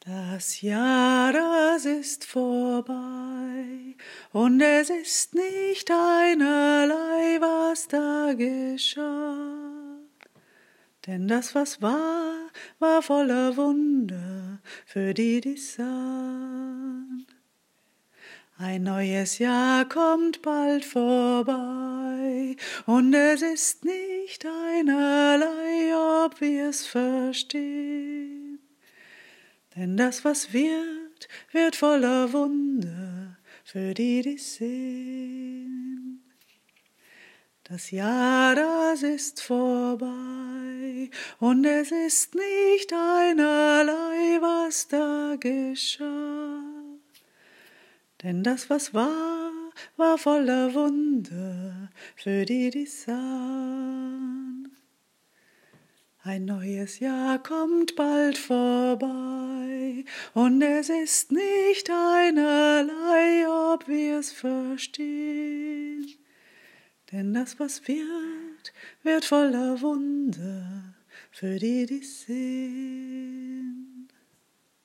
Das Jahr, das ist vorbei, und es ist nicht einerlei, was da geschah. Denn das, was war, war voller Wunder für die, die's sahen. Ein neues Jahr kommt bald vorbei, und es ist nicht einerlei, ob wir's verstehen. Denn das, was wird, wird voller Wunder für die, die's sehen. Das Jahr, das ist vorbei, und es ist nicht einerlei, was da geschah. Denn das, was war, war voller Wunder für die, die's sahen. Ein neues Jahr kommt bald vorbei, und es ist nicht einerlei, ob wir's verstehen. Denn das, was wird, wird voller Wunder für die, die's sehen.